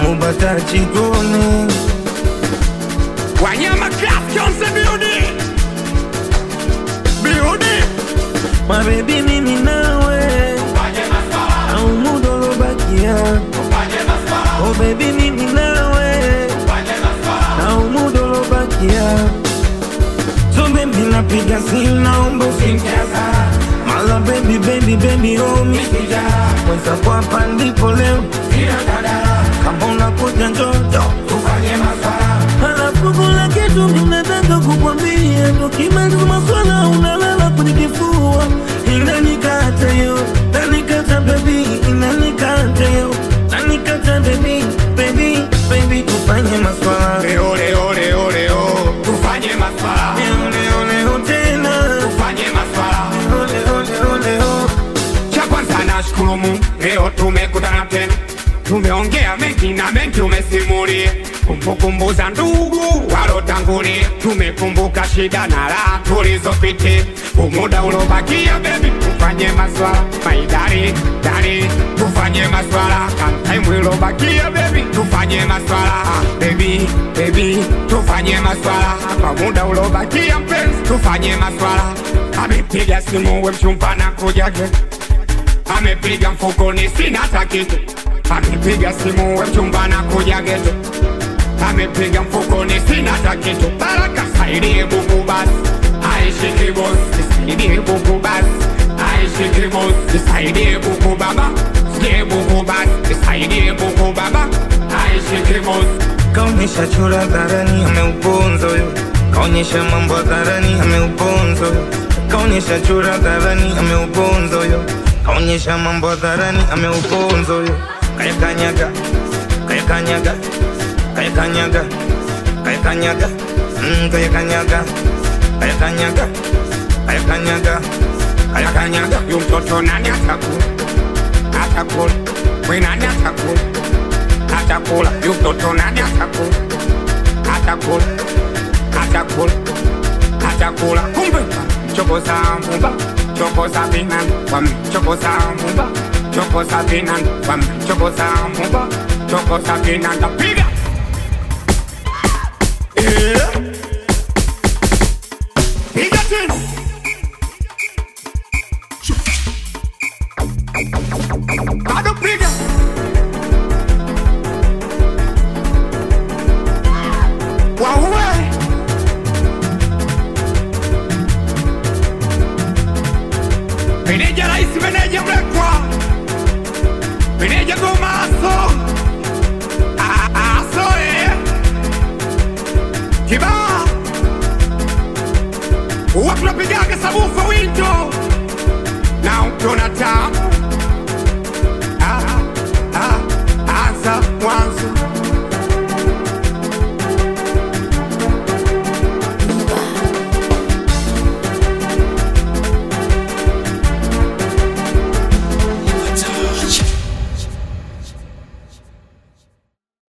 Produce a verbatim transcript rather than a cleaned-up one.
mubata chikoni. Wanyama class on the building. Building. My baby mimi nawe au mudo lobakia. Oh baby mimi nawe au mudo lobakia. So baby napiga simu naomba usinikaza. Mala baby baby baby oh mikija. Mwenza kwa hapa ndipo leo kama unakuja njoo tufanye maswala. Halafu kuna kitu ninataka kukwambia. Tukimaliza maswala unalala kwenye kifua. Inanikata yo, inanikata baby, inanikata yo, inanikata baby, baby, baby tufanye maswala. Leo leo leo leo tufanye maswala. Leo leo leo tena tufanye maswala. Leo leo leo leo. Cha kwanza nashukuru Mungu leo tumekutana tena. Tumeongea mengi na mengi umesimulia. Kumbukumbu za ndugu walotangulia. Tumekumbuka shida na raha tulizopitia. Umuda ulobakia baby tufanye maswala. Maidari, dari, tufanye maswala. Time ulobakia baby tufanye maswala. Baby, baby, tufanye maswala. Kwa muda ulobakia mpenzi tufanye maswala. Amepiga simu we mchumba na kuja geto. Amepiga mfukoni sina hata kitu. Amepiga simu we mchumba na kuja geto. Amepiga mfukoni sina hata kitu. Baraka saidie buku basi aishi kibosi. Saidie buku basi aishi kibosi. Saidie buku baba saidie buku basi. Saidie buku baba aishi kibosi. Kaonyesha chura dharani ameuponzo yo. Kaonyesha mambo dharani ameuponzo yo. Kaonyesha chura dharani ameuponzo yo. Kaonyesha mambo dharani ameuponzo yo. Kaya kanyaga, kaya kanyaga, kaya kanyaga, kaya kanyaga, mm, kaya kanyaga, kaya kanyaga, kaya kanyaga, kaya kanyaga. Yu mtoto nani atakula, atakula. We nani atakula, atakula. Yu mtoto nani atakula, atakula, atakula, atakula. Kumbe choko za mumba, choko za binan, wame choko za mumba. Choko sa binan, wame choko sa mumba. Choko sa binan, da piga. Yeah. Piga tena. Bado piga. Wawe. Meneja raisi, meneja mlekwa. Meneja goma aso. Aso eh. Kiba. Watu napigaga sabufa window. Now Jonathan